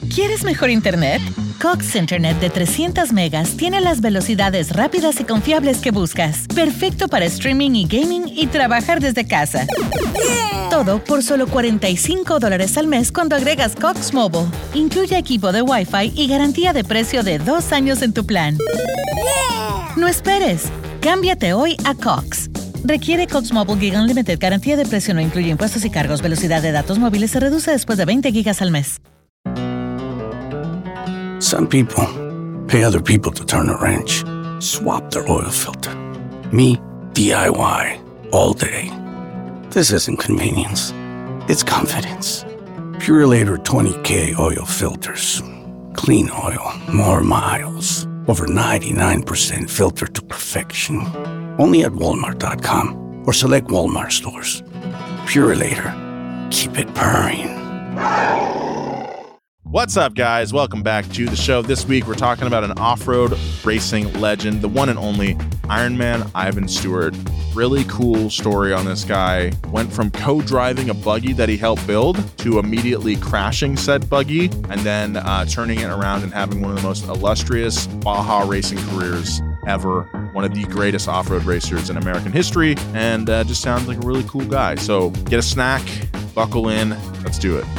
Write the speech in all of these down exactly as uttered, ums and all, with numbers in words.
¿Quieres mejor internet? Cox Internet de trescientos megas tiene las velocidades rápidas y confiables que buscas. Perfecto para streaming y gaming y trabajar desde casa. Yeah. Todo por solo cuarenta y cinco dólares al mes cuando agregas Cox Mobile. Incluye equipo de Wi-Fi y garantía de precio de dos años en tu plan. Yeah. No esperes. Cámbiate hoy a Cox. Requiere Cox Mobile Gig Unlimited. Garantía de precio no incluye impuestos y cargos. Velocidad de datos móviles se reduce después de veinte gigas al mes. Some people pay other people to turn a wrench, swap their oil filter. Me, D I Y, all day. This isn't convenience. It's confidence. Purelator twenty K oil filters. Clean oil, more miles. Over ninety-nine percent filter to perfection. Only at Walmart dot com or select Walmart stores. Purelator. Keep it purring. What's up, guys? Welcome back to the show. This week, we're talking about an off-road racing legend, the one and only Ironman Ivan Stewart. Really cool story on this guy. Went from co-driving a buggy that he helped build to immediately crashing said buggy and then uh, turning it around and having one of the most illustrious Baja racing careers ever. One of the greatest off-road racers in American history, and uh, just sounds like a really cool guy. So get a snack, buckle in, let's do it.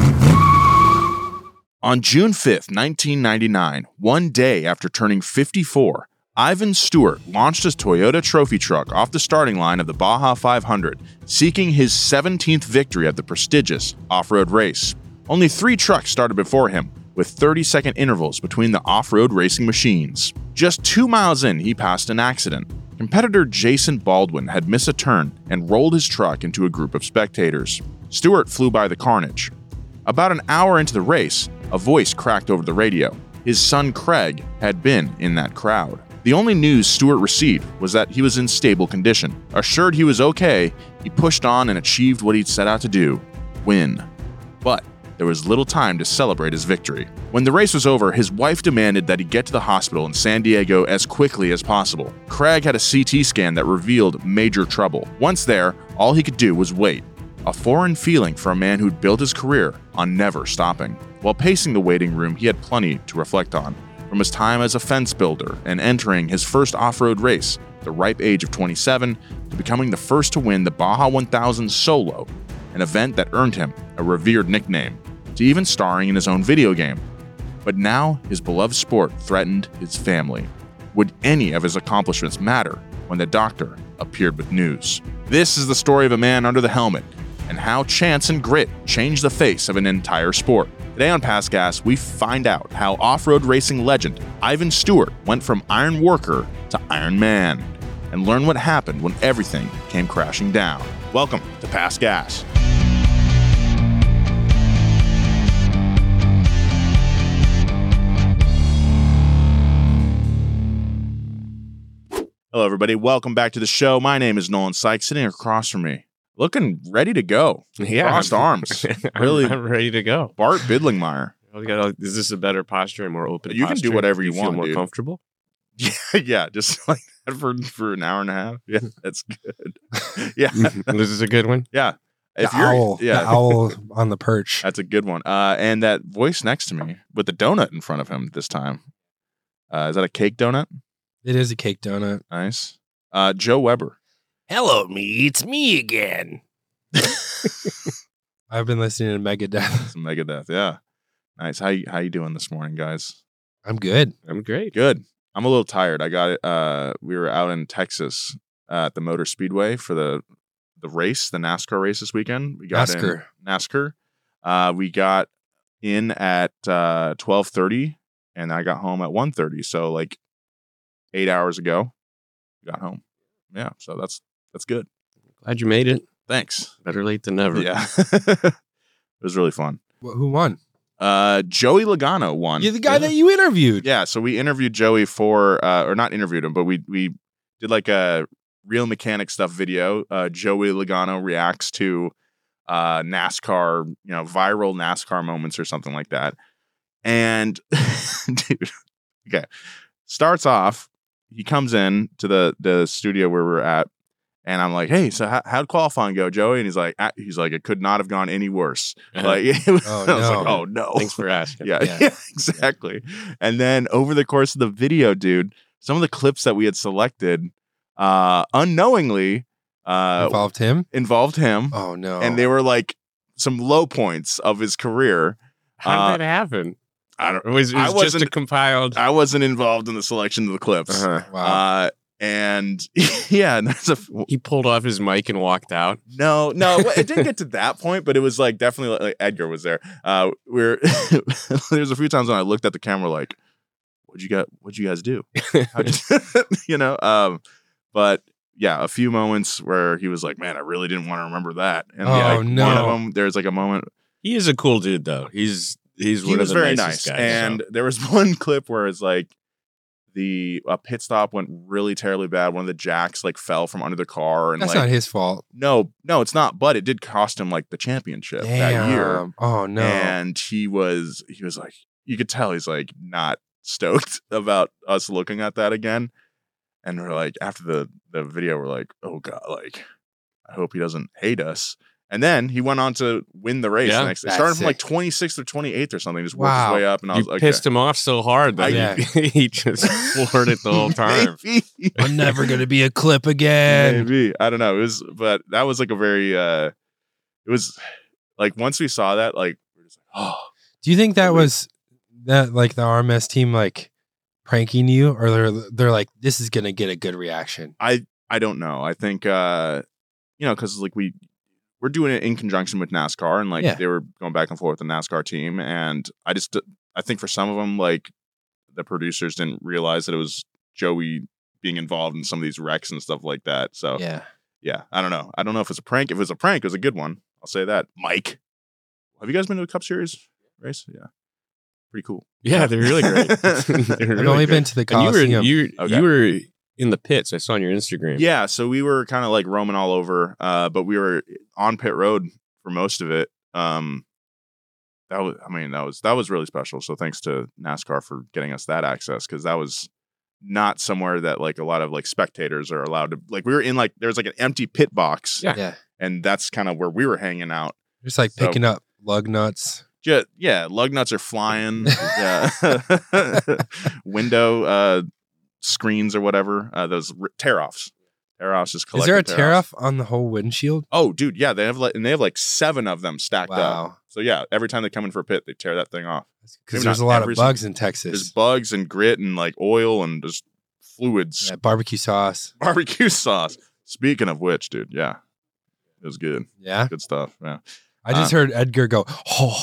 On June fifth, nineteen ninety-nine, one day after turning fifty-four, Ivan Stewart launched his Toyota trophy truck off the starting line of the Baja five hundred, seeking his seventeenth victory at the prestigious off-road race. Only three trucks started before him, with thirty-second intervals between the off-road racing machines. Just two miles in, he passed an accident. Competitor Jason Baldwin had missed a turn and rolled his truck into a group of spectators. Stewart flew by the carnage. About an hour into the race, a voice cracked over the radio. His son Craig had been in that crowd. The only news Stewart received was that he was in stable condition. Assured he was okay, he pushed on and achieved what he'd set out to do: win. But there was little time to celebrate his victory. When the race was over, his wife demanded that he get to the hospital in San Diego as quickly as possible. Craig had a C T scan that revealed major trouble. Once there, all he could do was wait. A foreign feeling for a man who'd built his career on never stopping. While pacing the waiting room, he had plenty to reflect on. From his time as a fence builder and entering his first off-road race, the ripe age of twenty-seven, to becoming the first to win the Baja one thousand solo, an event that earned him a revered nickname, to even starring in his own video game. But now, his beloved sport threatened his family. Would any of his accomplishments matter when the doctor appeared with news? This is the story of a man under the helmet, and how chance and grit changed the face of an entire sport. Today on Past Gas, we find out how off-road racing legend Ivan Stewart went from Iron Worker to Iron Man, and learn what happened when everything came crashing down. Welcome to Past Gas. Hello, everybody. Welcome back to the show. My name is Nolan Sykes. Sitting across from me, looking ready to go. Yeah. Crossed arms. Really. I'm, I'm ready to go. Bart Bidlingmeyer. Is this a better posture and more open You posture? can do whatever you, you want, feel more dude. comfortable? Yeah, yeah, just like that for, for an hour and a half. Yeah, that's good. Yeah. This is a good one? Yeah. If the you're, owl, yeah. the owl on the perch. That's a good one. Uh, and that voice next to me with the donut in front of him this time. Uh, is that a cake donut? It is a cake donut. Nice. Uh, Joe Weber. Hello, me. It's me again. I've been listening to Megadeth. Some Megadeth, yeah. Nice. How you, how you doing this morning, guys? I'm good. I'm great. Good. I'm a little tired. I got it. Uh, we were out in Texas uh, at the Motor Speedway for the the race, the NASCAR race this weekend. We got NASCAR. in NASCAR. Uh, we got in at uh, twelve thirty, and I got home at one thirty. So like eight hours ago, we got home. Yeah, so that's that's good. Glad you made it. Thanks. Better late than never. Yeah, it was really fun. Wh- Who won? Uh, Joey Logano won. You're the guy yeah. that you interviewed. Yeah, so we interviewed Joey for, uh, or not interviewed him, but we we did like a Real Mechanic Stuff video. Uh, Joey Logano reacts to uh, NASCAR, you know, viral NASCAR moments or something like that. And dude, okay, starts off. He comes in to the the studio where we're at, And I'm like, hey, so how, how'd qualifying go, Joey? And he's like, ah, he's like, it could not have gone any worse. Uh-huh. Like, it was, Oh, I was no. like, oh no. Thanks for asking. Yeah, Yeah. yeah, exactly. And then over the course of the video, dude, some of the clips that we had selected, uh, unknowingly, uh, Involved him? involved him, Oh, no. and they were like some low points of his career. How Uh, did that happen? I don't. It was, it I was just a wasn't- compiled. I wasn't involved in the selection of the clips. Uh-huh. Wow. Uh, and yeah, and there's a He pulled off his mic and walked out. no, no, it didn't get to that point, but it was like definitely like, like Edgar was there. Uh, we're there's a few times when I looked at the camera like, "What'd you got? What'd you guys do?" How'd you, you know. Um, but yeah, a few moments where he was like, "Man, I really didn't want to remember that." And Oh, like, one no. of them, there's like a moment. He is a cool dude, though. He's he's He one was of the very nice, nicest guys. and there was one clip where it's like the a pit stop went really terribly bad. One of the jacks like fell from under the car, and That's like not his fault. no, no, it's not. But it did cost him like the championship that year. Damn. Oh, no. And he was he was like, you could tell he's like not stoked about us looking at that again. And we're like, after the the video, we're like, oh god, like I hope he doesn't hate us. And then he went on to win the race. Yeah, the next, it that's started from like sick. twenty-sixth or twenty-eighth or something. Just worked Wow. his way up, and I you was like, pissed him off so hard that Yeah. he, he just floored it the whole time. Maybe. I'm never going to be a clip again. Maybe. I don't know. It was, but that was like a very. uh It was like once we saw that, like we're just like, oh. Do you think that Totally. was that like the R M S team like pranking you, or they're they're like, this is gonna get a good reaction? I I don't know. I think uh you know, because like we we're doing it in conjunction with NASCAR, and like Yeah. they were going back and forth with the NASCAR team, and I just I think for some of them, like the producers didn't realize that it was Joey being involved in some of these wrecks and stuff like that. So yeah, Yeah. I don't know. I don't know if it's a prank. If it was a prank, it was a good one. I'll say that. Mike, have you guys been to a Cup Series race? Yeah, pretty cool. Yeah, they're really great. They're I've really only good. been to the And you were Coliseum. you Okay. you were in the pits. I saw on your Instagram. Yeah, so we were kind of like roaming all over, uh, but we were on pit road for most of it. Um, that was, I mean, that was that was really special. So thanks to NASCAR for getting us that access, because that was not somewhere that like a lot of like spectators are allowed to. Like we were in like there was like an empty pit box, Yeah. yeah, and that's kind of where we were hanging out. just like So- picking up lug nuts. Yeah, yeah, lug nuts are flying. Yeah, window uh, screens or whatever. Uh, those r- tear offs. Tear offs just Is collect. there a the tear tear-offs. off on the whole windshield? Oh, dude, yeah, they have like and they have like seven of them stacked up. Wow, So yeah, every time they come in for a pit, they tear that thing off. because Maybe there's not a lot every of single- bugs in There's Texas. bugs and grit and like oil and just fluids. Yeah, barbecue sauce. Barbecue sauce. Speaking of which, dude, yeah, it was good. Yeah, Good stuff. Yeah. I just Uh, heard Edgar go, oh.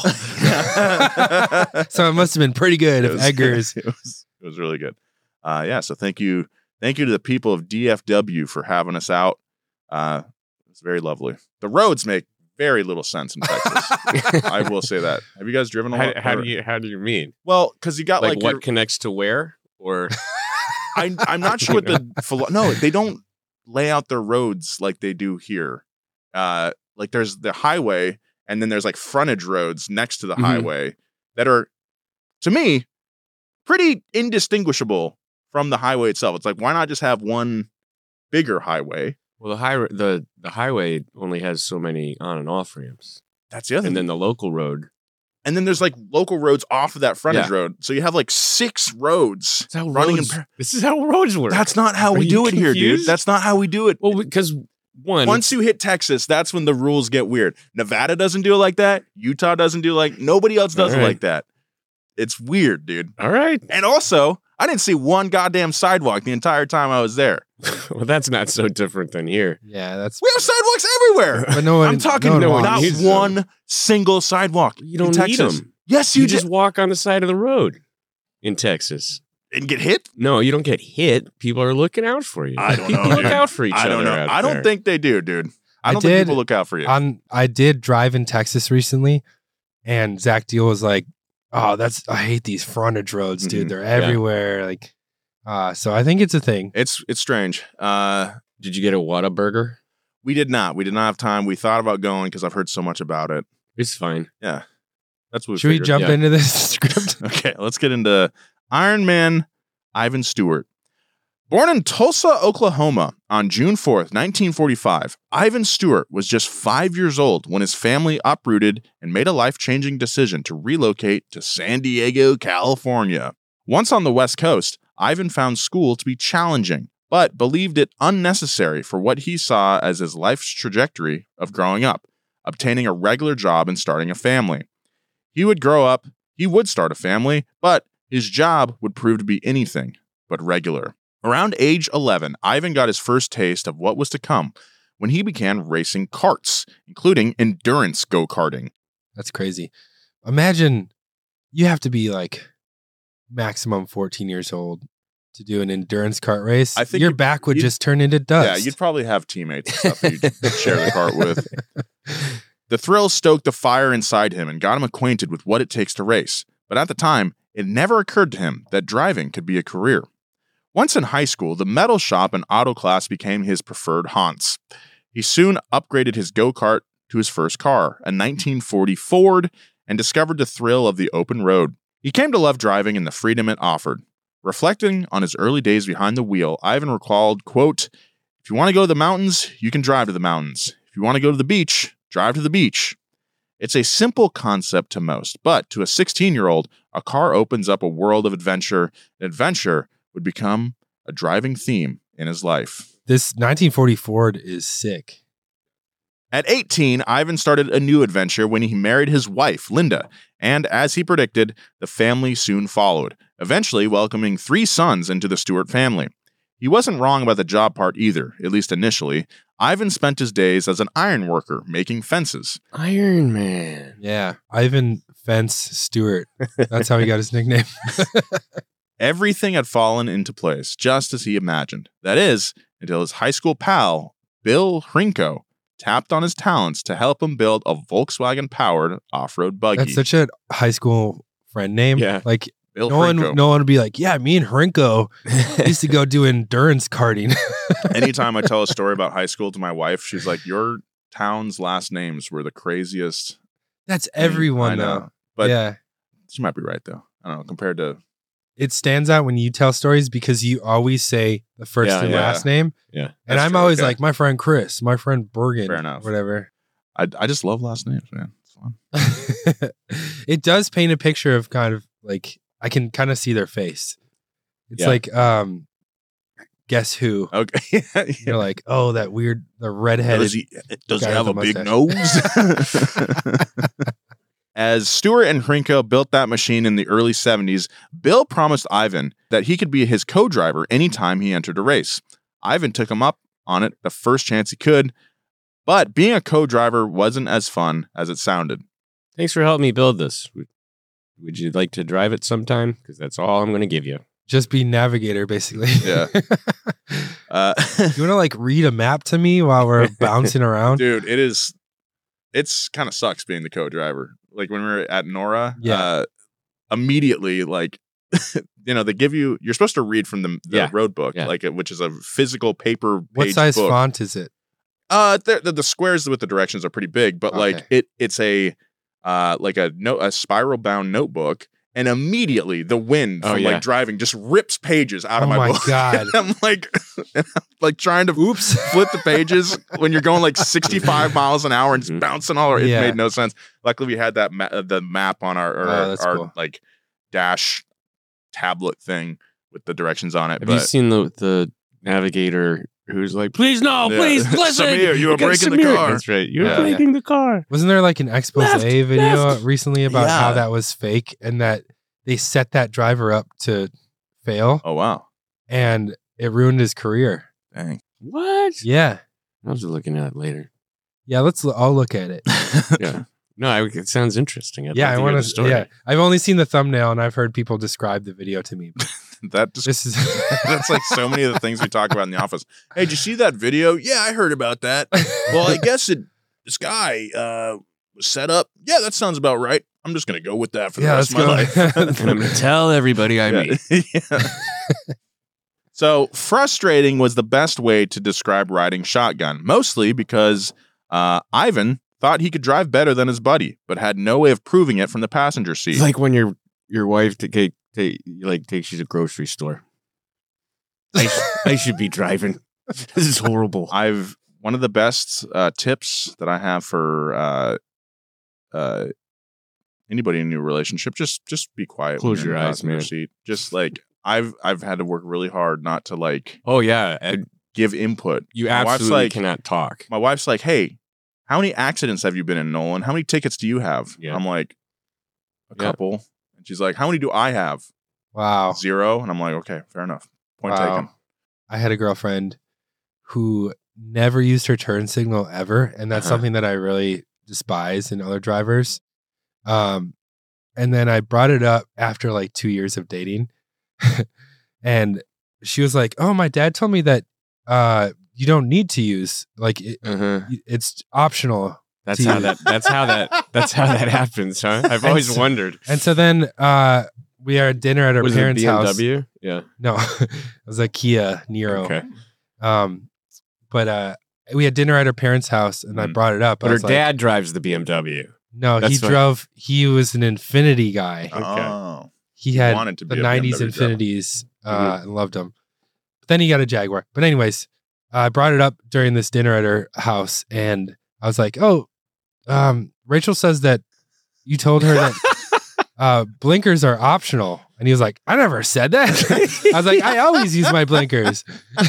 So it must have been pretty good It if was- Edgar's. It was, it was really good. Uh, yeah. So thank you, thank you to the people of D F W for having us out. Uh, it's very lovely. The roads make very little sense in Texas. I will say that. Have you guys driven a How, lot? how or- do you how do you mean? Well, because you got Like, like, what your- connects to where? Or I, I'm not sure what the philo- no, they don't lay out their roads like they do here. Uh, like there's the highway, and then there's like frontage roads next to the Mhm. highway that are, to me, pretty indistinguishable from the highway itself. It's like, why not just have one bigger highway? well, the high the the highway only has so many on and off ramps, That's the other and thing. then the local road. And then there's like local roads off of that frontage Yeah. road. So you have like six roads That's how running in. roads, par- this is how roads work. That's not how Are we you do it here, dude. confused? That's not how we do it. well because one Once you hit Texas, that's when the rules get weird. Nevada doesn't do it like that. Utah doesn't do it like nobody else does All it right. like that. It's weird, dude. all right. And also, I didn't see one goddamn sidewalk the entire time I was there. Well, that's not so different than here. Yeah, that's. We have sidewalks everywhere. But no one. I'm talking no one no one not wants- needs them. one single sidewalk. You don't in need Texas. them. Yes, You, you, just just walk on the side of the road in Texas. and get hit. No, you don't get hit. People are looking out for you. I don't know, People look dude. out for each I don't other. know. out I don't there. think they do, dude. I I don't think did- people look out for you. On, I did drive in Texas recently, and Zach Deal was like, "Oh, that's I hate these frontage roads, dude. Mhm. They're Yeah. everywhere." Like, uh, so I think it's a thing. it's it's strange. Uh, Did you get a Whataburger? we did not. We did not have time. We thought about going because I've heard so much about it. It's fine. Yeah, that's what. We Should we figured. jump yeah. into this script? Okay, let's get into Iron Man Ivan Stewart. Born in Tulsa, Oklahoma on June fourth, nineteen forty-five, Ivan Stewart was just five years old when his family uprooted and made a life-changing decision to relocate to San Diego, California. Once on the West Coast, Ivan found school to be challenging, but believed it unnecessary for what he saw as his life's trajectory of growing up, obtaining a regular job and starting a family. He would grow up, he would start a family, but his job would prove to be anything but regular. Around age eleven, Ivan got his first taste of what was to come when he began racing karts, including endurance go-karting. That's crazy. Imagine you have to be like maximum fourteen years old to do an endurance kart race. I think your you- back would you'd- just turn into dust. Yeah, you'd probably have teammates and stuff that you'd share the cart with. The thrill stoked the fire inside him and got him acquainted with what it takes to race. But at the time, it never occurred to him that driving could be a career. Once in high school, the metal shop and auto class became his preferred haunts. He soon upgraded his go-kart to his first car, a nineteen forty Ford, and discovered the thrill of the open road. He came to love driving and the freedom it offered. Reflecting on his early days behind the wheel, Ivan recalled, quote, "If you want to go to the mountains, you can drive to the mountains. If you want to go to the beach, drive to the beach." It's a simple concept to most, but to a sixteen-year-old, a car opens up a world of adventure. Adventure would become a driving theme in his life. This nineteen forty Ford is sick. At eighteen, Ivan started a new adventure when he married his wife, Linda, and as he predicted, the family soon followed, eventually welcoming three sons into the Stewart family. He wasn't wrong about the job part either, at least initially. Ivan spent his days as an iron worker making fences. Iron Man. Yeah. Ivan Fence Stewart. That's how he got his nickname. Everything had fallen into place, just as he imagined. That is, until his high school pal, Bill Hrinko, tapped on his talents to help him build a Volkswagen-powered off-road buggy. That's such a high school friend name. Yeah. Like Bill no one, Hrinko. no one would be like, yeah, me and Hrinko used to go do endurance karting. Anytime I tell a story about high school to my wife, she's like, your town's last names were the craziest. That's thing everyone I know. though. But yeah. she might be right, though. I don't know, compared to... It stands out when you tell stories because you always say the first Yeah, and yeah. last name. Yeah. And That's I'm true, always okay. like, my friend Chris, my friend Bergen, Fair enough. whatever. I, I just love last names, man. It's fun. It does paint a picture of kind of like, I can kind of see their face. It's Yeah. like, um, guess who? Okay. You're like, oh, that weird, the redheaded. Does he, does he guy have a with the big mustache. nose? As Stewart and Hrinko built that machine in the early seventies, Bill promised Ivan that he could be his co-driver anytime he entered a race. Ivan took him up on it the first chance he could, but being a co-driver wasn't as fun as it sounded. Thanks for helping me build this. Would, would you like to drive it sometime? Because that's all I'm going to give you. Just be navigator, basically. Yeah. Uh, You want to like read a map to me while we're bouncing around? dude, it is, it's kind of sucks being the co-driver. Like when we were at Nora, Yeah. uh, immediately, like, you know, they give you, you're supposed to read from the, the Yeah. road book, Yeah. like, it, which is a physical paper What page size book. font is it? Uh, the, the the squares with the directions are pretty big, but like Okay. it, it's a, uh, like a note, a spiral bound notebook, and immediately the wind Oh, from yeah. like driving just rips pages out Oh of my, my book. God. I'm like, like trying to Oops. flip the pages when you're going like sixty-five miles an hour and just Mhm. bouncing all over. It Yeah. made no sense. Luckily, we had that ma- uh, the map on our, our, Oh, that's our cool. like dash tablet thing with the directions on it. Have but you seen the the navigator who's like, please no, Yeah. please listen. Samir, you are Okay, breaking the Samir. car. That's right. You're Yeah. breaking the car. Wasn't there like an expose Left, video left. recently about Yeah. how that was fake and that they set that driver up to fail oh wow, and it ruined his career? dang. What? Yeah. I was looking at it later. Yeah, let's l- I'll look at it. Yeah. No, I, it sounds interesting. I'd yeah, like I to hear want the to story. yeah. I've only seen the thumbnail and I've heard people describe the video to me. But that just this is that's like so many of the things we talk about in the office. Hey, did you see that video? Yeah, I heard about that. Well, I guess it, this guy uh, was set up. Yeah, that sounds about right. I'm just gonna go with that for the Yeah, rest of let's my go. life. And I'm going to tell everybody I Yeah. meet. Yeah. So frustrating was the best way to describe riding shotgun, mostly because uh, Ivan thought he could drive better than his buddy, but had no way of proving it from the passenger seat. It's like when your your wife take, take, like takes you to the grocery store. I, sh- I should be driving. This is horrible. I've one of the best uh, tips that I have for uh, uh, anybody in a new relationship. Just just be quiet. Close when you're your in the eyes, passenger man. Seat. Just like I've I've had to work really hard not to like Oh yeah, and give input. you My wife's absolutely like- cannot talk. My wife's like, "Hey, how many accidents have you been in, Nolan? How many tickets do you have?" Yeah. I'm like, "A Yeah. couple." And she's like, "How many do I have?" Wow. Zero. And I'm like, "Okay, fair enough. Point Wow. taken." I had a girlfriend who never used her turn signal ever, and that's Uh-huh. something that I really despise in other drivers. Um, and then I brought it up after like two years of dating, and she was like, "Oh, my dad told me that uh, you don't need to use like it, Uh-huh. it's optional." That's to how use." that. That's how that. That's how that happens, huh? I've always And so- wondered. And so then uh, we are at dinner at our Was it a parents' house. B M W? Yeah. No, it was a Kia Niro. Okay. Um, but uh, we had dinner at her parents' house, and I Mm. brought it up. But I her was like, dad drives the B M W. no, he That's what- drove. He was an Infinity guy. Okay. Oh. He had wanted to be the a nineties B M W driver. Infinities uh, and loved them. But then he got a Jaguar. But anyways, I brought it up during this dinner at her house, and I was like, "Oh, um, Rachel says that you told her that uh, blinkers are optional." And he was like, "I never said that." I was like, "I always use my blinkers."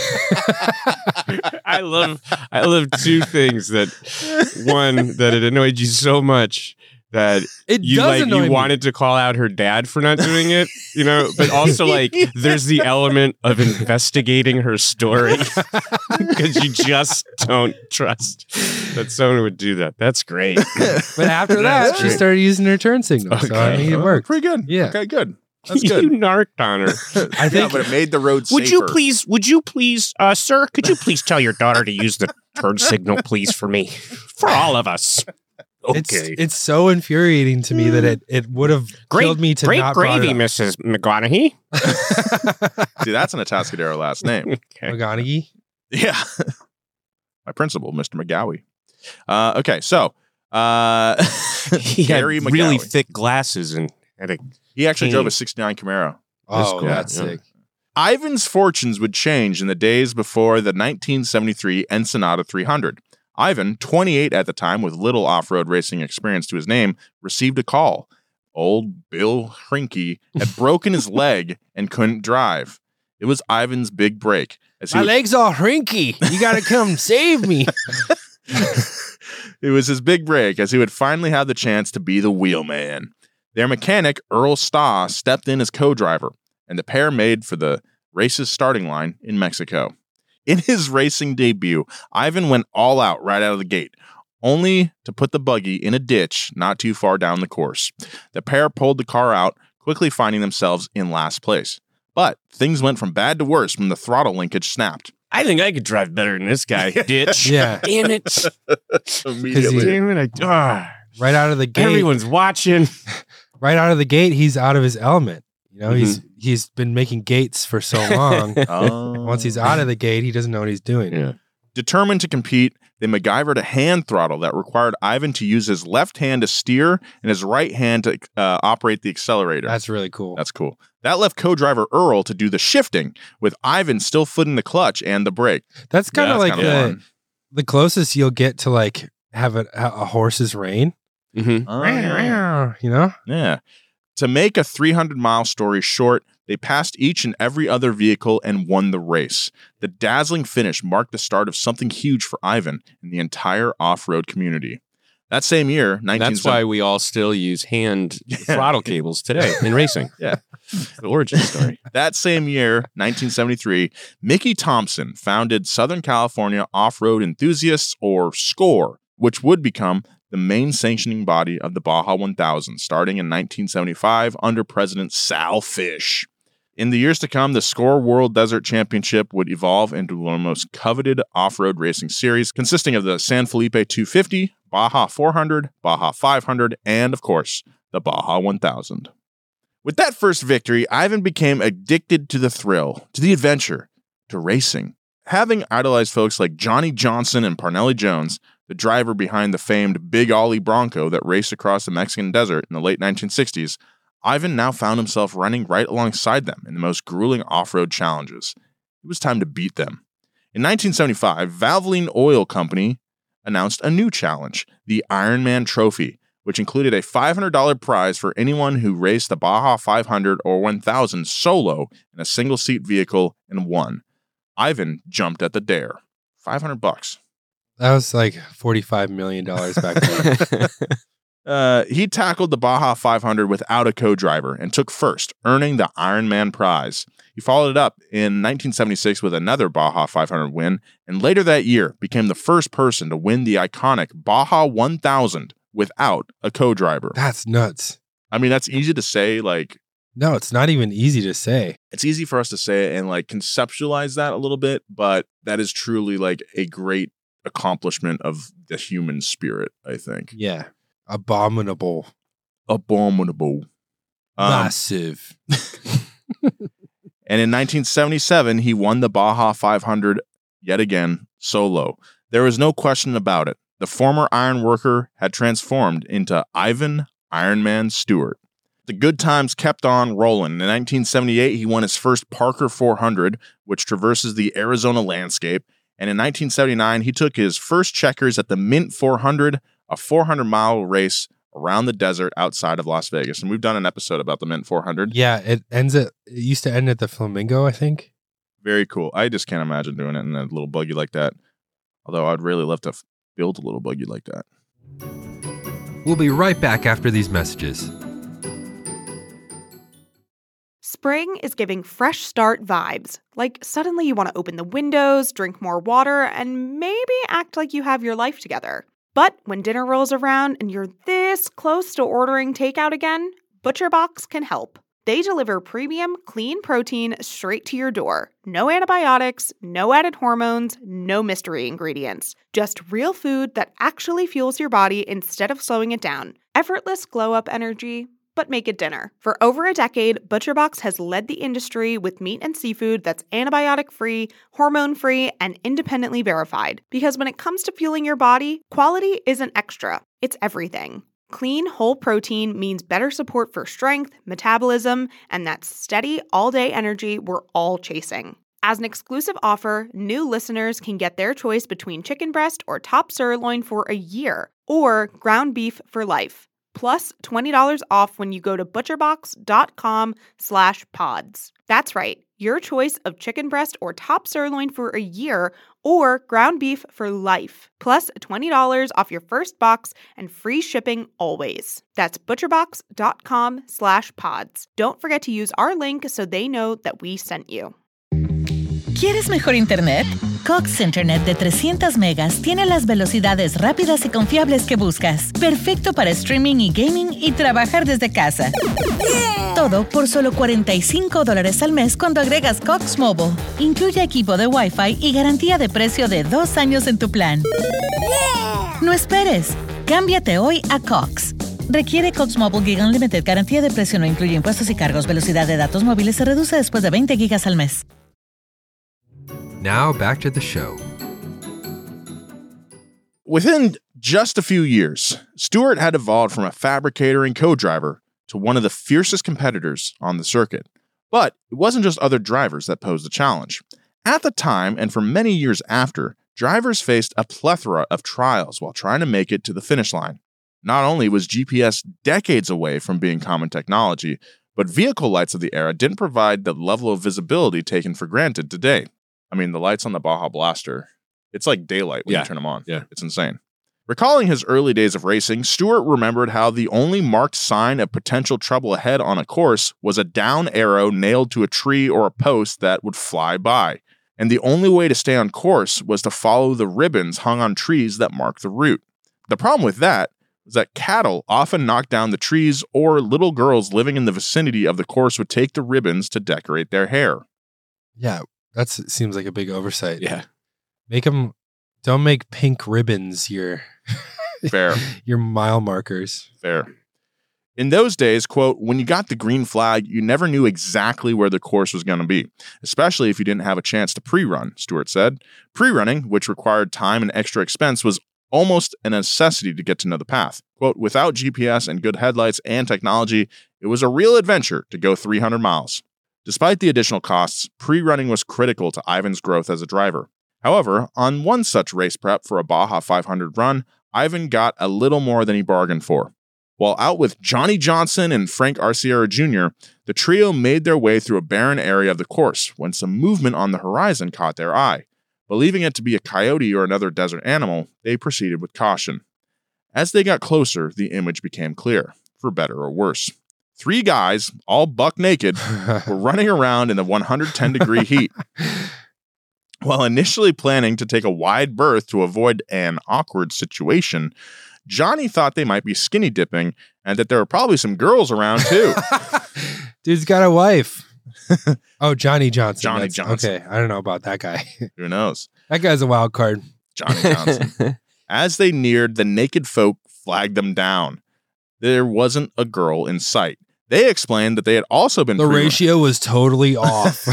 I love. I love two things. That one, that it annoyed you so much that It you does like annoy you me. wanted to call out her dad for not doing it, you know, but also like there's the element of investigating her story because you just don't trust that someone would do that. That's great. But after that, she great. started using her turn signal. So I Okay. mean, it Oh, worked. Pretty good. Yeah. Okay, good. That's You good. narked on her. I think- but it made the road safer. Would you please, would you please, uh, sir, could you please tell your daughter to use the turn signal, please, for me? For all of us. It's it's so infuriating to me that it, it would have Great, killed me to great not brought gravy, it up. Missus McGonaghy. See, that's an Atascadero last name. Okay. McGonaghy. Yeah. My principal, Mister McGowie. Uh, okay, so uh, He had Gary really McGowie. thick glasses and had a He actually drove a King. sixty-nine Camaro. Oh, cool. that's Yeah. sick. Ivan's fortunes would change in the days before the nineteen seventy-three Ensenada three hundred. Ivan, twenty-eight at the time with little off-road racing experience to his name, received a call. Old Bill Hrinke had broken his leg and couldn't drive. It was Ivan's big break. As he My would- leg's all hrinky. You got to come save me. It was his big break as he would finally have the chance to be the wheelman. Their mechanic, Earl Staw, stepped in as co-driver, and the pair made for the race's starting line in Mexico. In his racing debut, Ivan went all out right out of the gate, only to put the buggy in a ditch not too far down the course. The pair pulled the car out, quickly finding themselves in last place. But things went from bad to worse when the throttle linkage snapped. I think I could drive better than this guy. Ditch. Yeah. Damn it. Immediately. Damn it. I, ah. Right out of the gate. Everyone's watching. Right out of the gate, he's out of his element. You know, he's Mm-hmm. he's been making gates for so long. Oh. Once he's out of the gate, he doesn't know what he's doing. Yeah. Determined to compete, they MacGyvered a hand throttle that required Ivan to use his left hand to steer and his right hand to uh, operate the accelerator. That's really cool. That's cool. That left co-driver Earl to do the shifting, with Ivan still footing the clutch and the brake. That's kind Yeah, of that's like kinda the fun. the closest you'll get to like have a, a horse's rein. Mm-hmm. Oh, yeah. You know? Yeah. To make a three hundred mile story short, they passed each and every other vehicle and won the race. The dazzling finish marked the start of something huge for Ivan and the entire off-road community. That same year, nineteen That's why we all still use hand throttle cables today in racing. Yeah. The origin story. That same year, nineteen seventy-three, Mickey Thompson founded Southern California Off-Road Enthusiasts, or SCORE, which would become the main sanctioning body of the Baja one thousand, starting in nineteen seventy-five under President Sal Fish. In the years to come, the SCORE World Desert Championship would evolve into one of the most coveted off-road racing series, consisting of the San Felipe two fifty, Baja four hundred, Baja five hundred, and, of course, the Baja one thousand. With that first victory, Ivan became addicted to the thrill, to the adventure, to racing. Having idolized folks like Johnny Johnson and Parnelli Jones, the driver behind the famed Big Ollie Bronco that raced across the Mexican desert in the late nineteen sixties, Ivan now found himself running right alongside them in the most grueling off-road challenges. it was time to beat them. In nineteen seventy-five, Valvoline Oil Company announced a new challenge, the Ironman Trophy, which included a five hundred dollars prize for anyone who raced the Baja five hundred or one thousand solo in a single-seat vehicle and won. Ivan jumped at the dare. five hundred bucks. That was like forty-five million dollars back then. uh, he tackled the Baja five hundred without a co-driver and took first, earning the Ironman prize. He followed it up in nineteen seventy-six with another Baja five hundred win, and later that year became the first person to win the iconic Baja one thousand without a co-driver. That's nuts. I mean, that's easy to say, like, No, it's not even easy to say. it's easy for us to say it and like conceptualize that a little bit, but that is truly like a great accomplishment of the human spirit, I think. Yeah. Abominable. Abominable. Um, Massive. and in nineteen seventy-seven, he won the Baja five hundred yet again, solo. There was no question about it. The former iron worker had transformed into Ivan Ironman Stewart. The good times kept on rolling. In nineteen seventy-eight, he won his first Parker four hundred, which traverses the Arizona landscape. And in nineteen seventy-nine, he took his first checkers at the Mint four hundred, a four hundred mile race around the desert outside of Las Vegas. And we've done an episode about the Mint four hundred. Yeah, it ends at, it used to end at the Flamingo, I think. Very cool. I just can't imagine doing it in a little buggy like that. Although I'd really love to f- build a little buggy like that. We'll be right back after these messages. Spring is giving fresh start vibes. Like suddenly you want to open the windows, drink more water, and maybe act like you have your life together. But when dinner rolls around and you're this close to ordering takeout again, ButcherBox can help. They deliver premium, clean protein straight to your door. No antibiotics, no added hormones, no mystery ingredients. Just real food that actually fuels your body instead of slowing it down. Effortless glow-up energy, but make it dinner. For over a decade, ButcherBox has led the industry with meat and seafood that's antibiotic-free, hormone-free, and independently verified. Because when it comes to fueling your body, quality isn't extra, it's everything. Clean, whole protein means better support for strength, metabolism, and that steady, all-day energy we're all chasing. As an exclusive offer, new listeners can get their choice between chicken breast or top sirloin for a year, or ground beef for life. Plus twenty dollars off when you go to butcherbox.com slash pods. That's right, your choice of chicken breast or top sirloin for a year or ground beef for life. Plus twenty dollars off your first box and free shipping always. That's butcherbox.com slash pods. Don't forget to use our link so they know that we sent you. ¿Quieres mejor internet? Cox Internet de trescientas megas tiene las velocidades rápidas y confiables que buscas. Perfecto para streaming y gaming y trabajar desde casa. Todo por solo cuarenta y cinco dólares al mes cuando agregas Cox Mobile. Incluye equipo de Wi-Fi y garantía de precio de dos años en tu plan. No esperes. Cámbiate hoy a Cox. Requiere Cox Mobile Gig Unlimited. Garantía de precio no incluye impuestos y cargos. Velocidad de datos móviles se reduce después de veinte gigas al mes. Now back to the show. Within just a few years, Stewart had evolved from a fabricator and co-driver to one of the fiercest competitors on the circuit. But it wasn't just other drivers that posed a challenge. At the time, and for many years after, drivers faced a plethora of trials while trying to make it to the finish line. Not only was G P S decades away from being common technology, but vehicle lights of the era didn't provide the level of visibility taken for granted today. I mean, the lights on the Baja Blaster, it's like daylight when Yeah. you turn them on. Yeah. It's insane. Recalling his early days of racing, Stewart remembered how the only marked sign of potential trouble ahead on a course was a down arrow nailed to a tree or a post that would fly by. And the only way to stay on course was to follow the ribbons hung on trees that marked the route. The problem with that was that cattle often knocked down the trees, or little girls living in the vicinity of the course would take the ribbons to decorate their hair. Yeah, that seems like a big oversight. Yeah. Make them, don't make pink ribbons your, Fair. your mile markers. Fair. In those days, quote, when you got the green flag, you never knew exactly where the course was going to be, especially if you didn't have a chance to pre-run, Stewart said. Pre-running, which required time and extra expense, was almost a necessity to get to know the path. Quote, without G P S and good headlights and technology, it was a real adventure to go three hundred miles. Despite the additional costs, pre-running was critical to Ivan's growth as a driver. However, on one such race prep for a Baja five hundred run, Ivan got a little more than he bargained for. While out with Johnny Johnson and Frank Arciera Junior, the trio made their way through a barren area of the course when some movement on the horizon caught their eye. Believing it to be a coyote or another desert animal, they proceeded with caution. As they got closer, the image became clear, for better or worse. Three guys, all buck naked, were running around in the one hundred ten degree heat. While initially planning to take a wide berth to avoid an awkward situation, Johnny thought they might be skinny dipping and that there were probably some girls around too. Dude's got a wife. Oh, Johnny Johnson. Johnny That's- Johnson. Okay, I don't know about that guy. Who knows? That guy's a wild card. Johnny Johnson. As they neared, the naked folk flagged them down. There wasn't a girl in sight. They explained that they had also been The pre- ratio was totally off.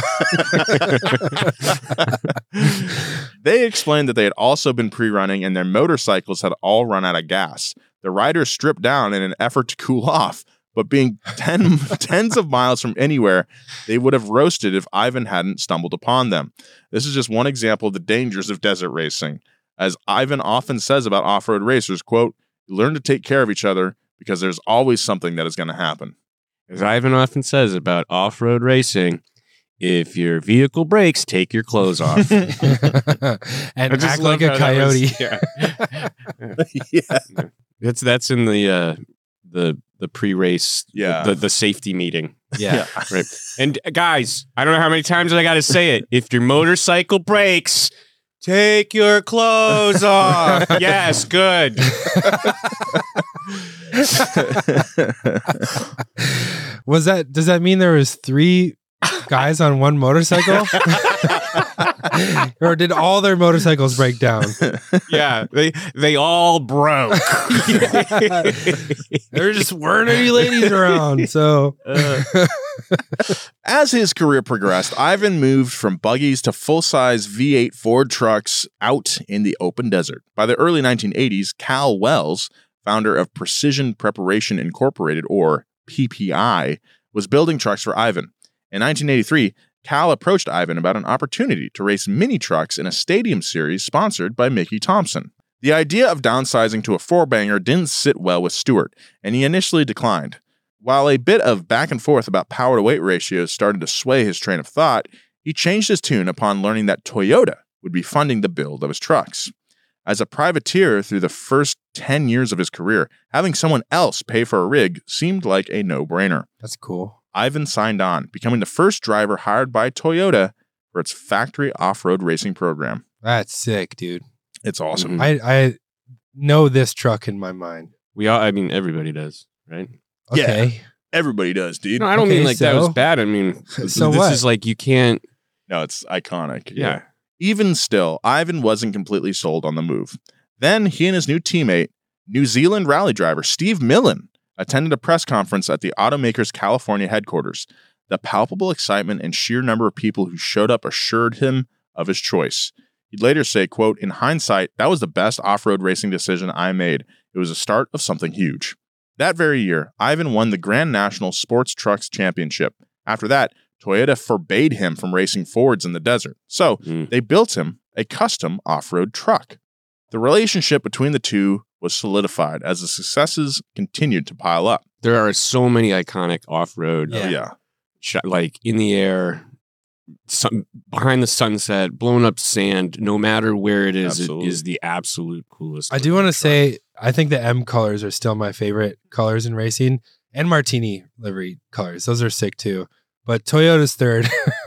They explained that they had also been pre-running and their motorcycles had all run out of gas. The riders stripped down in an effort to cool off, but being ten, tens of miles from anywhere, they would have roasted if Ivan hadn't stumbled upon them. This is just one example of the dangers of desert racing. As Ivan often says about off-road racers, quote, "You learn to take care of each other because there's always something that is going to happen." As Ivan often says about off-road racing, if your vehicle breaks, take your clothes off. And I just act love like a how that coyote. was- yeah. Yeah. That's that's in the uh, the the pre-race, Yeah. the, the safety meeting. Yeah. Right. And uh, guys, I don't know how many times I got to say it. If your motorcycle breaks, take your clothes off. Yes, good. Was that? Does that mean there was three guys on one motorcycle, or did all their motorcycles break down? Yeah, they they all broke. There just weren't any ladies around, so As his career progressed, Ivan moved from buggies to full-size V eight Ford trucks out in the open desert. By the early nineteen eighties, Cal Wells, founder of Precision Preparation Incorporated, or P P I, was building trucks for Ivan. In nineteen eighty-three, Cal approached Ivan about an opportunity to race mini trucks in a stadium series sponsored by Mickey Thompson. The idea of downsizing to a four-banger didn't sit well with Stewart, and he initially declined. While a bit of back and forth about power-to-weight ratios started to sway his train of thought, he changed his tune upon learning that Toyota would be funding the build of his trucks. As a privateer through the first ten years of his career, having someone else pay for a rig seemed like a no-brainer. that's cool. Ivan signed on, becoming the first driver hired by Toyota for its factory off-road racing program. That's sick, dude. It's awesome. Mhm. I I know this truck in my mind. We all, I mean, everybody does, right? Yeah. Okay. Everybody does, dude. No, I don't Okay, mean like that was so- bad. I mean, So this what? is like you can't. No, it's iconic. Yeah. Even still, Ivan wasn't completely sold on the move. Then he and his new teammate, New Zealand rally driver Steve Millen, attended a press conference at the automaker's California headquarters. The palpable excitement and sheer number of people who showed up assured him of his choice. He'd later say, quote, "In hindsight, that was the best off-road racing decision I made. It was the start of something huge." That very year, Ivan won the Grand National Sports Trucks Championship. After that, Toyota forbade him from racing Fords in the desert. So Mm. they built him a custom off-road truck. The relationship between the two was solidified as the successes continued to pile up. There are so many iconic off-road, Yeah. Oh, yeah. shot, like in the air, sun, behind the sunset, blown up sand. No matter where it is, Absolutely. it is the absolute coolest. I do want to say I think the M colors are still my favorite colors in racing, and Martini livery colors. Those are sick too. But Toyota's third.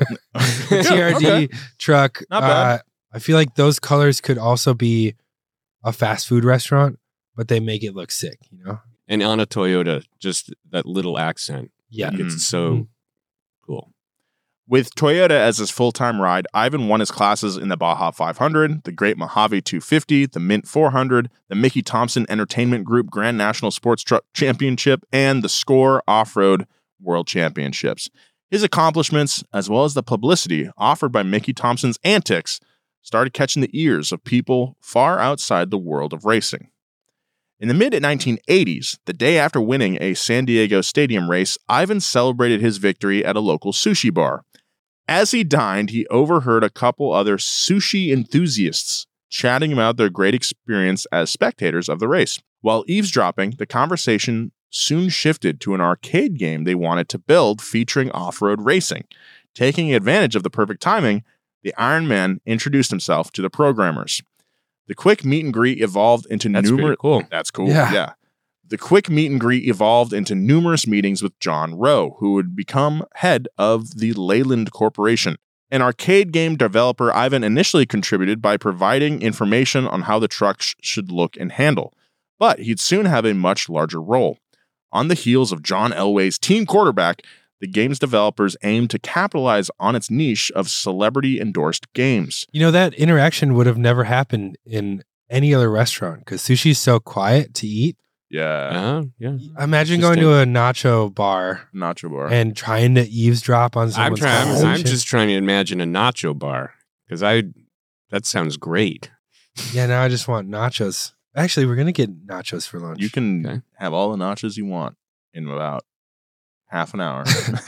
T R D Okay. truck. Not bad. Uh, I feel like those colors could also be a fast food restaurant, but they make it look sick, you know? and on a Toyota, just that little accent. Yeah. Like, it's Mhm. so cool. With Toyota as his full-time ride, Ivan won his classes in the Baja five hundred, the Great Mojave two fifty, the Mint four hundred, the Mickey Thompson Entertainment Group Grand National Sports Truck Championship, and the SCORE Off-Road World Championships. His accomplishments, as well as the publicity offered by Mickey Thompson's antics, started catching the ears of people far outside the world of racing. In the mid nineteen eighties, the day after winning a San Diego stadium race, Ivan celebrated his victory at a local sushi bar. As he dined, he overheard a couple other sushi enthusiasts chatting about their great experience as spectators of the race. While eavesdropping, the conversation soon shifted to an arcade game they wanted to build featuring off-road racing. Taking advantage of the perfect timing, the Iron Man introduced himself to the programmers. The quick meet and greet evolved into That's numerous. pretty cool. That's cool. Yeah. yeah. The quick meet and greet evolved into numerous meetings with John Rowe, who would become head of the Leyland Corporation. An arcade game developer, Ivan initially contributed by providing information on how the truck sh- should look and handle, but he'd soon have a much larger role. On the heels of John Elway's team quarterback, the game's developers aimed to capitalize on its niche of celebrity-endorsed games. You know, that interaction would have never happened in any other restaurant because sushi's so quiet to eat. Yeah. Uh, yeah. Imagine going to a nacho bar Nacho bar. and trying to eavesdrop on I'm someone's trying. I'm, I'm conversation. just trying to imagine a nacho bar because I. That sounds great. Yeah, now I just want nachos. Actually, we're gonna get nachos for lunch. You can Okay. have all the nachos you want in about half an hour.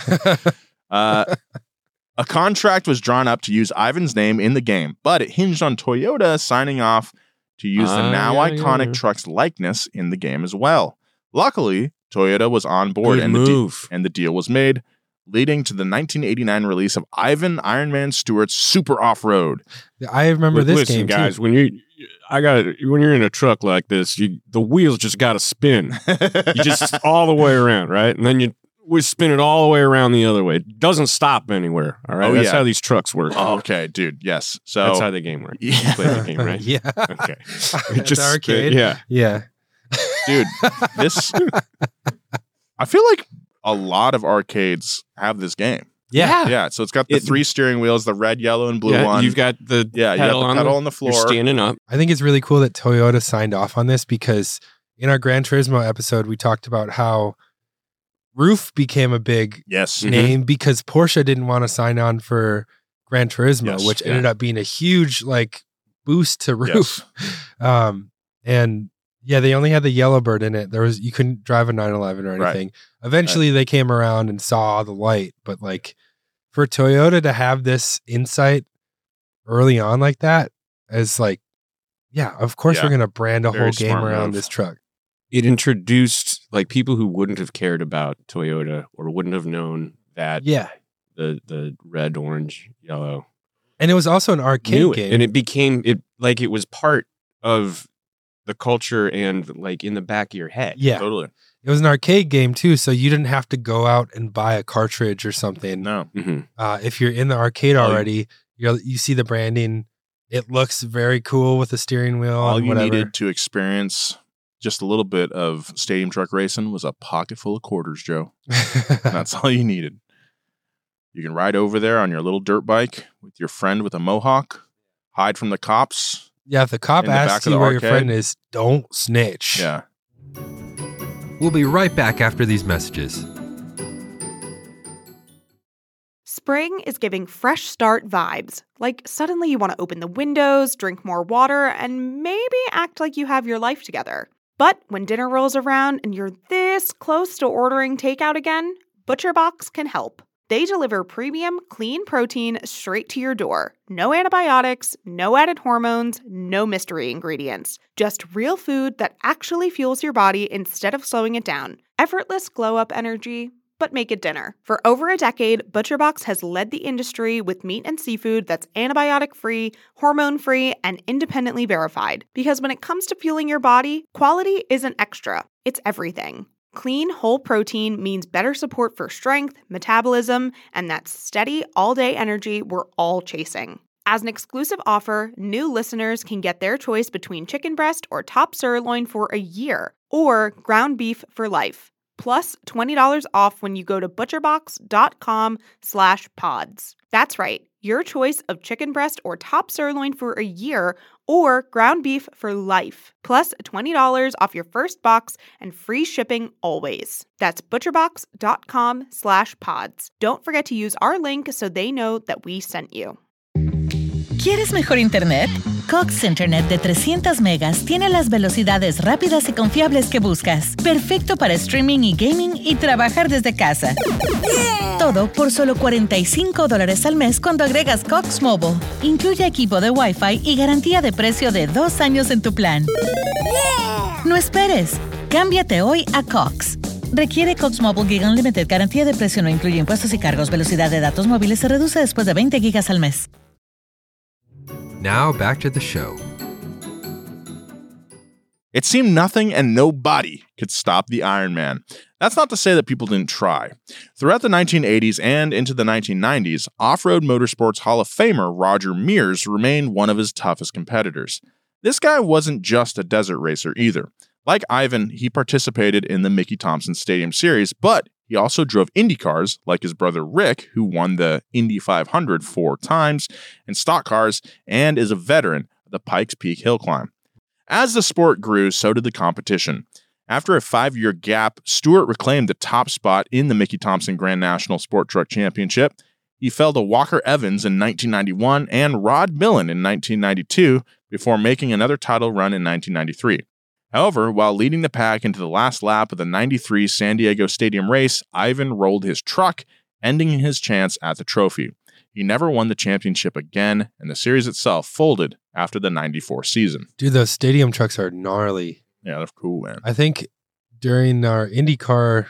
uh, a contract was drawn up to use Ivan's name in the game, but it hinged on Toyota signing off to use the Ah, now yeah, yeah, iconic yeah. truck's likeness in the game as well. Luckily, Toyota was on board Good and the, de- move. and the deal was made, leading to the nineteen eighty-nine release of Ivan Iron Man Stewart's Super Off-Road. I remember Li- this Listen, game guys, too. when you, I got when you're in a truck like this, you the wheels just got to spin. You just all the way around, right? And then you we spin it all the way around the other way. It doesn't stop anywhere. All right, Oh, that's yeah. how these trucks work. Oh, okay, dude. Yes. So That's how the game works. Yeah. You play the game, right? Yeah. Okay. At the arcade. Yeah. Yeah. dude, this I feel like a lot of arcades have this game. Yeah. Yeah, so it's got the It- three steering wheels, the red, yellow, and blue Yeah, one. You've got the yeah, you got pedal the on pedal the, on the You're floor. standing up. I think it's really cool that Toyota signed off on this because in our Gran Turismo episode, we talked about how Roof became a big Yes. Mhm. name because Porsche didn't want to sign on for Gran Turismo, Yes, which yeah. ended up being a huge like boost to Roof. Um, and yeah, they only had the Yellowbird in it. There was you couldn't drive a nine eleven or Right. anything. Eventually, they came around and saw the light, but like for Toyota to have this insight early on like that is like, yeah, of course Yeah. we're gonna brand a Very whole game smart around move. this truck. It introduced like people who wouldn't have cared about Toyota or wouldn't have known that Yeah, the the red, orange, yellow and it was also an arcade knew it, game. and it became it like it was part of the culture and like in the back of your head. yeah, Totally. it was an arcade game too, so you didn't have to go out and buy a cartridge or something. No. hmm Uh, if you're in the arcade All you- already, you you see the branding. It looks very cool with the steering wheel. All and you whatever. needed to experience just a little bit of stadium truck racing was a pocket full of quarters, Joe. That's all you needed. You can ride over there on your little dirt bike with your friend with a mohawk, hide from the cops. Yeah, if the cop In the back asks of you the where your arcade? friend is, don't snitch. Yeah. We'll be right back after these messages. Spring is giving fresh start vibes. Like suddenly you want to open the windows, drink more water, and maybe act like you have your life together. But when dinner rolls around and you're this close to ordering takeout again, ButcherBox can help. They deliver premium, clean protein straight to your door. No antibiotics, no added hormones, no mystery ingredients. Just real food that actually fuels your body instead of slowing it down. Effortless glow-up energy, but make it dinner. For over a decade, ButcherBox has led the industry with meat and seafood that's antibiotic-free, hormone-free, and independently verified. Because when it comes to fueling your body, quality isn't extra, it's everything. Clean, whole protein means better support for strength, metabolism, and that steady, all-day energy we're all chasing. As an exclusive offer, new listeners can get their choice between chicken breast or top sirloin for a year, or ground beef for life. Plus twenty dollars off when you go to butcherbox.com slash pods. That's right, your choice of chicken breast or top sirloin for a year or ground beef for life. Plus twenty dollars off your first box and free shipping always. That's butcherbox.com slash pods. Don't forget to use our link so they know that we sent you. ¿Quieres mejor internet? Cox Internet de trescientas megas tiene las velocidades rápidas y confiables que buscas. Perfecto para streaming y gaming y trabajar desde casa. Todo por solo cuarenta y cinco dólares al mes cuando agregas Cox Mobile. Incluye equipo de Wi-Fi y garantía de precio de dos años en tu plan. No esperes. Cámbiate hoy a Cox. Requiere Cox Mobile Gig Unlimited. Garantía de precio no incluye impuestos y cargos. Velocidad de datos móviles se reduce después de veinte gigas al mes. Now back to the show. It seemed nothing and nobody could stop the Iron Man. That's not to say that people didn't try. Throughout the nineteen eighties and into the nineteen nineties, off-road motorsports Hall of Famer Roger Mears remained one of his toughest competitors. This guy wasn't just a desert racer either. Like Ivan, he participated in the Mickey Thompson Stadium Series, but he also drove Indy cars, like his brother Rick, who won the Indy five hundred four times, and stock cars, and is a veteran of the Pikes Peak Hill Climb. As the sport grew, so did the competition. After a five-year gap, Stewart reclaimed the top spot in the Mickey Thompson Grand National Sport Truck Championship. He fell to Walker Evans in nineteen ninety-one and Rod Millen in nineteen ninety-two before making another title run in nineteen ninety-three. However, while leading the pack into the last lap of the ninety-three San Diego Stadium race, Ivan rolled his truck, ending his chance at the trophy. He never won the championship again, and the series itself folded after the ninety-four season. Dude, those stadium trucks are gnarly. Yeah, they're cool, man. I think during our IndyCar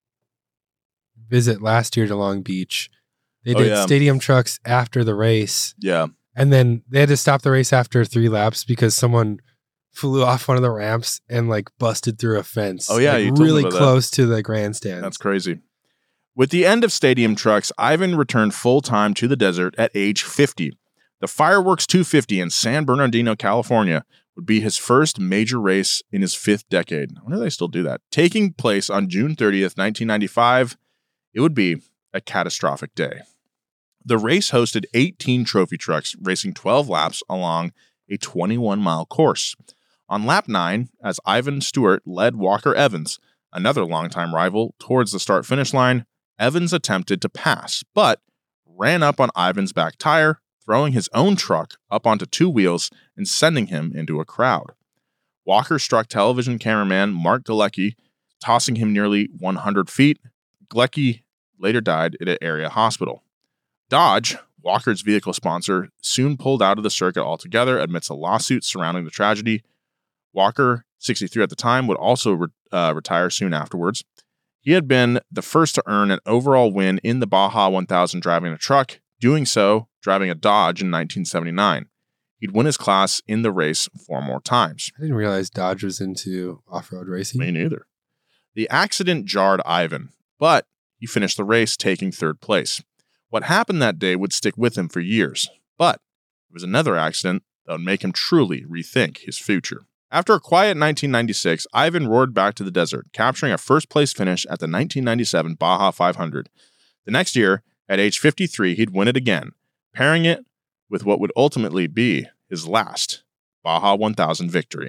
visit last year to Long Beach, they Oh, did yeah. stadium trucks after the race. Yeah. And then they had to stop the race after three laps because someone flew off one of the ramps and like busted through a fence. Oh, yeah, like, you told me really about that. close to the grandstand. That's crazy. With the end of stadium trucks, Ivan returned full-time to the desert at age fifty. The Fireworks two fifty in San Bernardino, California, would be his first major race in his fifth decade. I wonder if they still do that. Taking place on June thirtieth, nineteen ninety-five, it would be a catastrophic day. The race hosted eighteen trophy trucks racing twelve laps along a twenty-one mile course. On lap nine, as Ivan Stewart led Walker Evans, another longtime rival, towards the start-finish line, Evans attempted to pass, but ran up on Ivan's back tire, throwing his own truck up onto two wheels and sending him into a crowd. Walker struck television cameraman Mark Galecki, tossing him nearly one hundred feet. Galecki later died at an area hospital. Dodge, Walker's vehicle sponsor, soon pulled out of the circuit altogether amidst a lawsuit surrounding the tragedy. Walker, sixty-three at the time, would also re- uh, retire soon afterwards. He had been the first to earn an overall win in the Baja one thousand driving a truck, doing so driving a Dodge in nineteen seventy-nine. He'd win his class in the race four more times. I didn't realize Dodge was into off-road racing. Me neither. The accident jarred Ivan, but he finished the race taking third place. What happened that day would stick with him for years, but it was another accident that would make him truly rethink his future. After a quiet nineteen ninety-six, Ivan roared back to the desert, capturing a first-place finish at the nineteen ninety-seven Baja five hundred. The next year, at age fifty-three, he'd win it again, pairing it with what would ultimately be his last Baja one thousand victory.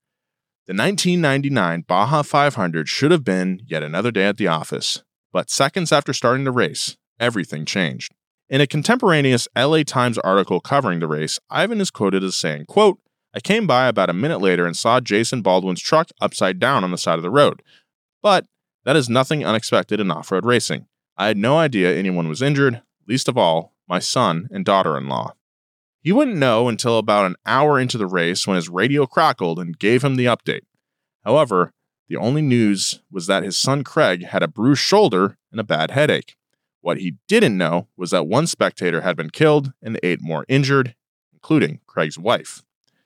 The nineteen ninety-nine Baja five hundred should have been yet another day at the office, but seconds after starting the race, everything changed. In a contemporaneous L A Times article covering the race, Ivan is quoted as saying, quote, "I came by about a minute later and saw Jason Baldwin's truck upside down on the side of the road. But that is nothing unexpected in off-road racing. I had no idea anyone was injured, least of all, my son and daughter-in-law." He wouldn't know until about an hour into the race when his radio crackled and gave him the update. However, the only news was that his son Craig had a bruised shoulder and a bad headache. What he didn't know was that one spectator had been killed and eight more injured, including Craig's wife.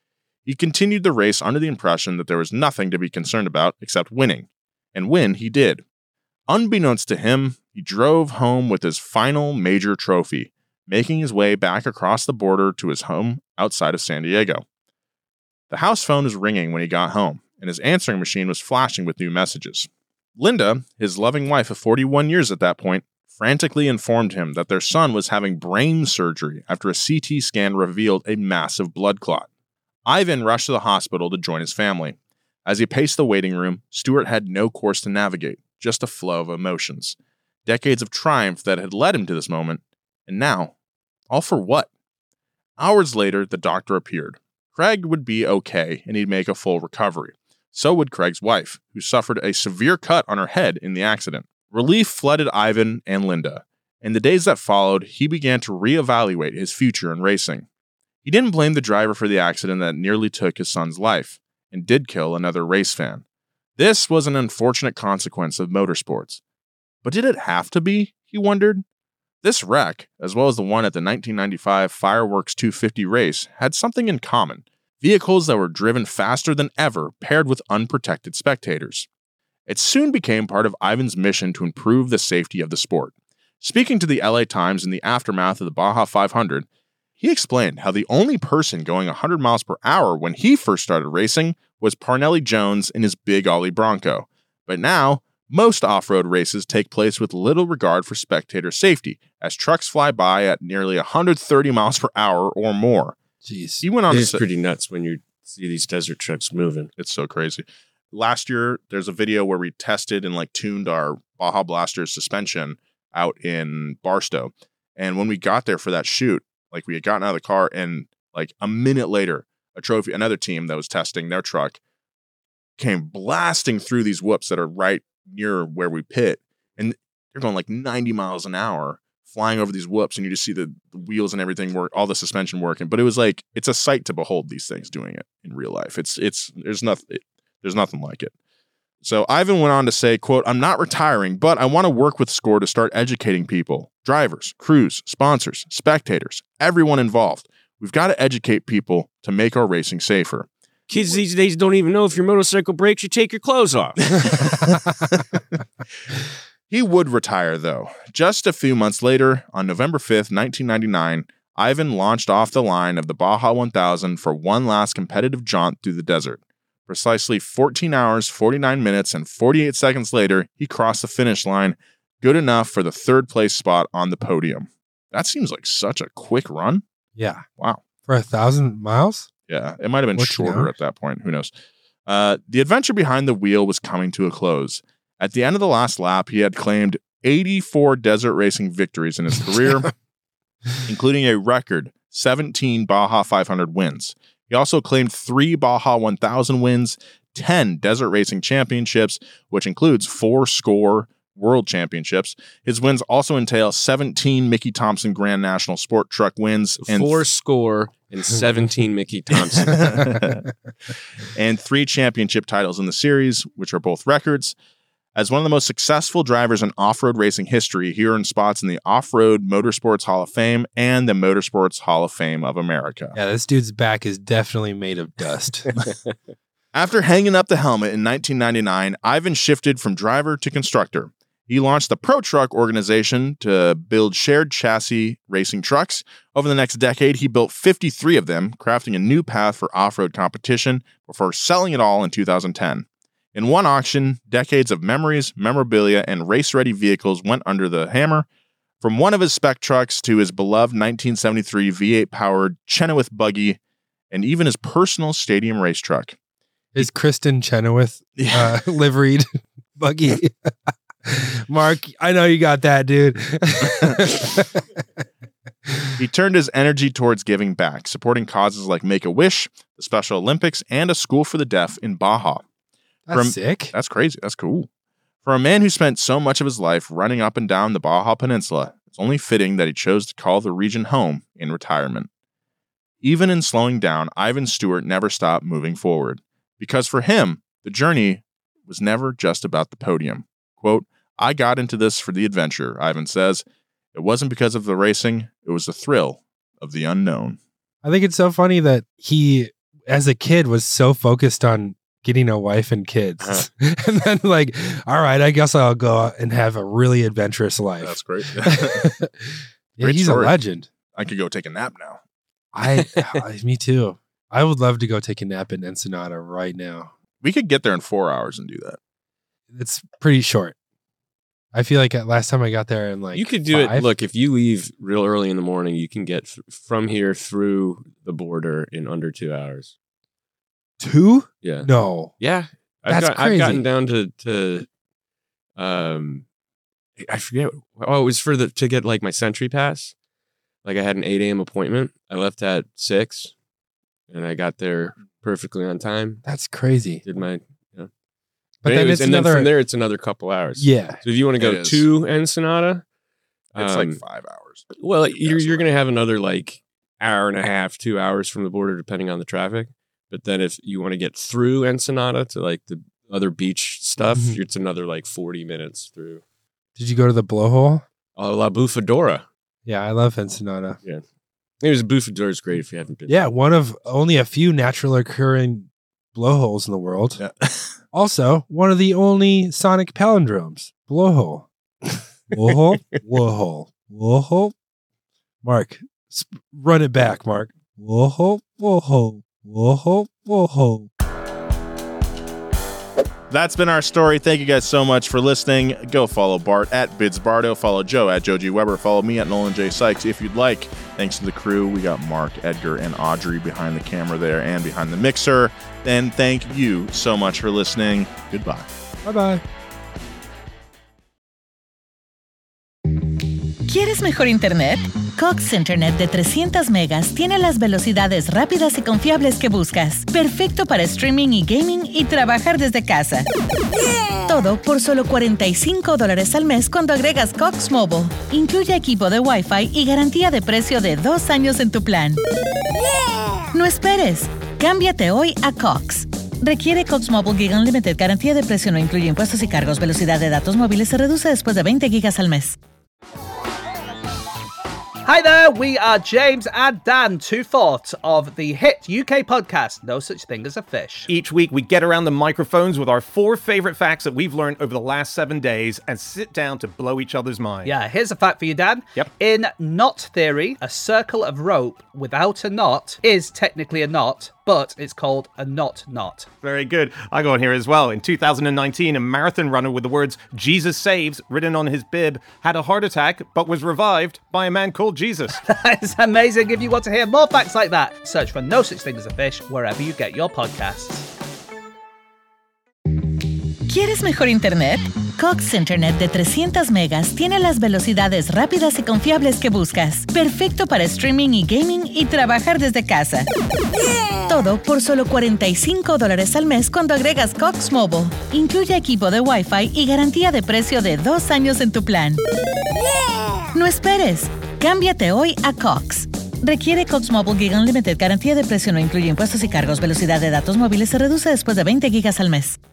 He continued the race under the impression that there was nothing to be concerned about except winning, and win he did. Unbeknownst to him, he drove home with his final major trophy, making his way back across the border to his home outside of San Diego. The house phone was ringing when he got home, and his answering machine was flashing with new messages. Linda, his loving wife of forty-one years at that point, frantically informed him that their son was having brain surgery after a C T scan revealed a massive blood clot. Ivan rushed to the hospital to join his family. As he paced the waiting room, Stewart had no course to navigate, just a flow of emotions. Decades of triumph that had led him to this moment, and now, all for what? Hours later, the doctor appeared. Craig would be okay, and he'd make a full recovery. So would Craig's wife, who suffered a severe cut on her head in the accident. Relief flooded Ivan and Linda. In the days that followed, he began to reevaluate his future in racing. He didn't blame the driver for the accident that nearly took his son's life, and did kill another race fan. This was an unfortunate consequence of motorsports. But did it have to be, he wondered? This wreck, as well as the one at the nineteen ninety-five Fireworks two fifty race, had something in common. Vehicles that were driven faster than ever paired with unprotected spectators. It soon became part of Ivan's mission to improve the safety of the sport. Speaking to the L A Times in the aftermath of the Baja five hundred, he explained how the only person going one hundred miles per hour when he first started racing was Parnelli Jones in his Big Ollie Bronco. But now, most off-road races take place with little regard for spectator safety, as trucks fly by at nearly one hundred thirty miles per hour or more. Jeez. He went on It to is say, pretty nuts when you see these desert trucks moving. it's so crazy. Last year, there's a video where we tested and like tuned our Baja Blaster suspension out in Barstow. And when we got there for that shoot, like we had gotten out of the car, and like a minute later, a trophy, another team that was testing their truck came blasting through these whoops that are right near where we pit. And they're going like ninety miles an hour flying over these whoops, and you just see the, the wheels and everything work, all the suspension working. But it was like, it's a sight to behold these things doing it in real life. It's, it's, there's nothing, it, there's nothing like it. So Ivan went on to say, quote, "I'm not retiring, but I want to work with SCORE to start educating people, drivers, crews, sponsors, spectators, everyone involved. We've got to educate people to make our racing safer." Kids these days don't even know if your motorcycle breaks, you take your clothes off. He would retire, though. Just a few months later, on November fifth, nineteen ninety-nine, Ivan launched off the line of the Baja one thousand for one last competitive jaunt through the desert. Precisely fourteen hours, forty-nine minutes, and forty-eight seconds later, he crossed the finish line, good enough for the third place spot on the podium. That seems like such a quick run. Yeah. Wow. For a thousand miles? Yeah, it might have been fourteen shorter hours? at that point. Who knows? Uh, the adventure behind the wheel was coming to a close. At the end of the last lap, he had claimed eighty-four desert racing victories in his career, including a record seventeen Baja five hundred wins. He also claimed three Baja one thousand wins, ten desert racing championships, which includes four SCORE World Championships. His wins also entail seventeen Mickey Thompson Grand National Sport Truck wins, and Four score and seventeen Mickey Thompson. and three championship titles in the series, which are both records. As one of the most successful drivers in off-road racing history, he earned spots in the Off-Road Motorsports Hall of Fame and the Motorsports Hall of Fame of America. Yeah, this dude's back is definitely made of dust. After hanging up the helmet in nineteen ninety-nine, Ivan shifted from driver to constructor. He launched the Pro Truck organization to build shared chassis racing trucks. Over the next decade, he built fifty-three of them, crafting a new path for off-road competition before selling it all in two thousand ten. In one auction, decades of memories, memorabilia, and race-ready vehicles went under the hammer. From one of his spec trucks to his beloved nineteen seventy-three V eight-powered Chenoweth buggy, and even his personal stadium race truck. Is Kristen Chenoweth uh, liveried buggy? Mark, I know you got that, dude. He turned his energy towards giving back, supporting causes like Make-A-Wish, the Special Olympics, and a school for the deaf in Baja. That's From- sick. That's crazy. That's cool. For a man who spent so much of his life running up and down the Baja Peninsula, it's only fitting that he chose to call the region home in retirement. Even in slowing down, Ivan Stewart never stopped moving forward. Because for him, the journey was never just about the podium. Quote, "I got into this for the adventure," Ivan says. "It wasn't because of the racing. It was the thrill of the unknown." I think it's so funny that he, as a kid, was so focused on getting a wife and kids. Uh-huh. And then like, all right, I guess I'll go out and have a really adventurous life. That's great. yeah, Great he's story. a legend. I could go take a nap now. I, I- me too. I would love to go take a nap in Ensenada right now. We could get there in four hours and do that. It's pretty short. I feel like at last time I got there in like you could do five. it. Look, if you leave real early in the morning, you can get th- from here through the border in under two hours. Two? Yeah. No. Yeah. I've, That's got, I've gotten crazy. down to, to, um, I forget. Oh, it was for the, to get like my Sentry Pass. Like I had an eight a.m. appointment. I left at six, and I got there perfectly on time. That's crazy. Did my, you know. But then anyways, it's and another. then from there, it's another couple hours. Yeah. So if you want to It go is. to Ensenada, It's um, like five hours. well, you're That's you're right. gonna have another like hour and a half, two hours from the border, depending on the traffic. But then if you want to get through Ensenada to like the other beach stuff, Mhm. it's another like forty minutes through. Did you go to the blowhole? Oh, La Bufadora. Yeah, I love Ensenada. Anyways, Bufadora is great if you haven't been. Yeah, one of only a few natural occurring blowholes in the world. Yeah. Also, one of the only sonic palindromes. Blowhole. Blowhole. Blowhole. Blowhole. Mark, sp- run it back, Mark. Blowhole. Blowhole. Blowhole. Blowhole. That's been our story. Thank you guys so much for listening. Go follow Bart at Bidsbardo. Follow Joe at Joe G. Weber. Follow me at Nolan J. Sykes if you'd like. Thanks to the crew. We got Mark, Edgar, and Audrey behind the camera there and behind the mixer. And thank you so much for listening. Goodbye. Bye-bye. ¿Quieres mejor internet? Cox Internet de trescientas megas tiene las velocidades rápidas y confiables que buscas. Perfecto para streaming y gaming y trabajar desde casa. Todo por solo cuarenta y cinco dólares al mes cuando agregas Cox Mobile. Incluye equipo de Wi-Fi y garantía de precio de dos años en tu plan. No esperes. Cámbiate hoy a Cox. Requiere Cox Mobile Gig Unlimited. Garantía de precio no incluye impuestos y cargos. Velocidad de datos móviles se reduce después de veinte gigas al mes. Hi there, we are James and Dan, two fourths of the hit U K podcast, No Such Thing as a Fish. Each week, we get around the microphones with our four favorite facts that we've learned over the last seven days and sit down to blow each other's mind. Yeah, here's a fact for you, Dan. Yep. In knot theory, a circle of rope without a knot is technically a knot, but it's called a knot knot. Very good. I got on here as well. In two thousand nineteen, a marathon runner with the words Jesus Saves written on his bib had a heart attack but was revived by a man called Jesus. That's amazing. If you want to hear more facts like that, search for No Such Thing as a Fish wherever you get your podcasts. ¿Quieres mejor internet? Cox Internet de trescientas megas tiene las velocidades rápidas y confiables que buscas. Perfecto para streaming y gaming y trabajar desde casa. Todo por solo cuarenta y cinco dólares al mes cuando agregas Cox Mobile. Incluye equipo de Wi-Fi y garantía de precio de dos años en tu plan. No esperes. Cámbiate hoy a Cox. Requiere Cox Mobile Gig Unlimited. Garantía de precio no incluye impuestos y cargos. Velocidad de datos móviles se reduce después de veinte gigas al mes.